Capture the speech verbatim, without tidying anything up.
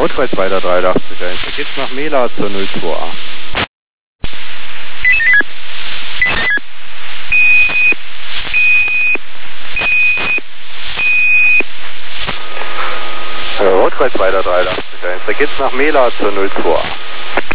Rotkreuz weiter dreihundertachtzig eins, da geht's nach Mela zur null zwei A. Rotkreuz weiter dreihundertachtzig eins, da geht's nach Mela zur null zwei A.